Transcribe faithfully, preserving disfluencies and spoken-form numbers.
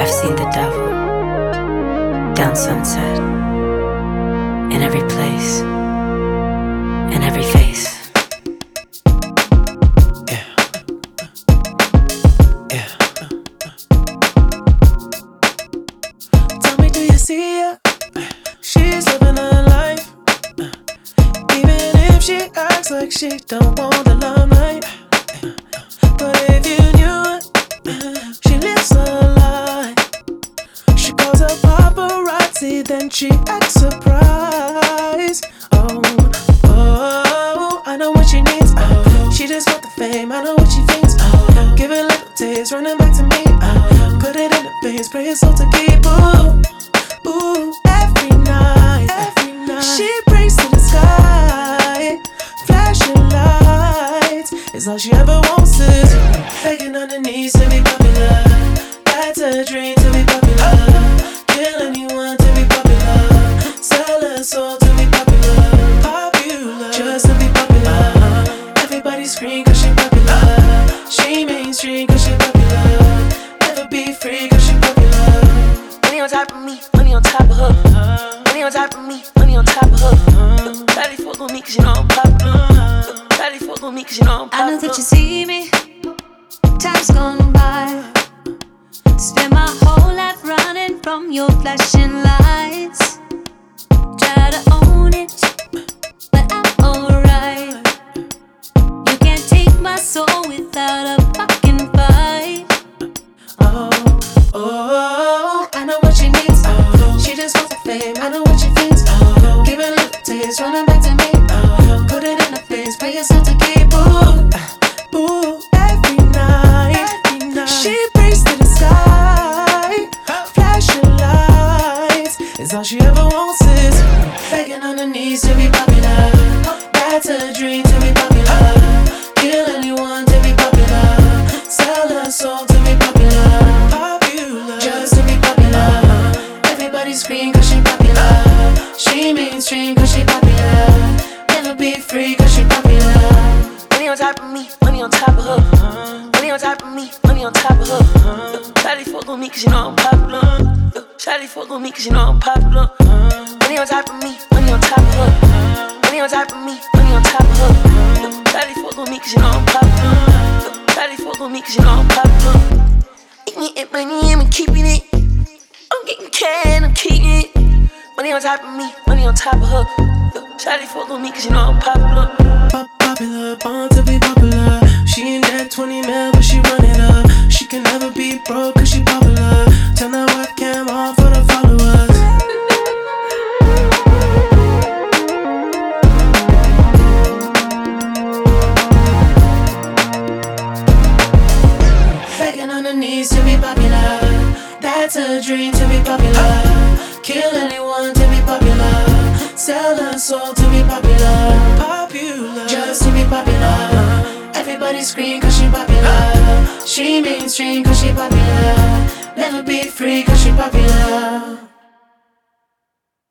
I've seen the devil down Sunset, in every place, in every face. Yeah. Yeah. Tell me, do you see her? She's living her life, even if she acts like she don't want the limelight. But if you knew her, she lives her life. She calls her paparazzi, then she acts surprised. Oh, oh, I know what she needs. Oh, she just want the fame, I know what she thinks. Oh, give it a little taste, running back to me. Oh, put it in the veins, pray it's all to keep. Ooh, ooh, every night, every night she prays to the sky. Flashing lights is all she ever wants is begging on her knees to be popular. That's a dream, to be popular. Kill anyone to be popular. Sell her soul to be popular. Popular, just to be popular. Everybody scream cause she popular. She mainstream cause she popular. Never be free cause she popular. Money on top of me, money on top of her. Money on top of me, money on top of her. Daddy fuck on me cause you know I'm popular. Daddy fuck on me cause you know I'm popular. I know that you see me, time's gone by. Spend my whole life running from your flashing lights. Try to own it, but I'm alright. You can't take my soul without a fucking fight. Oh, oh, I know what she needs. Oh, she just wants the fame, I know what she thinks. Oh, give it a little taste, running back to me. Oh, put it in the face, pay yourself to keep. Ooh, ooh, every night, every night she prays to the sky. Flashing lights is all she ever wants is begging on her knees to be popular. That's a dream, to be popular. Kill anyone to be popular. Sell her soul to be popular. Popular, just to be popular. Everybody scream cause she popular. She mainstream cause she popular. Never be free cause she popular. Money on top of me, money on top of her. Money on top of me, money on top of her. Shawty fuck on me cause you know I'm popular. Shawty fuck on me cause you know I'm popular. Money on top of me, money on top of her. Money on top of me, money on top of her. Shawty fuck on me cause you know I'm popular. Shawty fuck on me cause you know I'm popular. Eating money and I'm keeping it. I'm getting cash, I'm keeping it. Money on top of me, money on top of her. Shawty fuck on me cause you know I'm popular. Pop popular, born to be popular. She ain't that twenty mil, but she run it up. She can never be broke cause she popular. Turn that webcam on for the followers. Begging on her knees to be popular. That's a dream, to be popular. Kill anyone to be popular. Sell her soul to be popular. Popular, just to be popular. Everybody scream cause she popular. She mainstream cause she popular. Never be free cause she popular.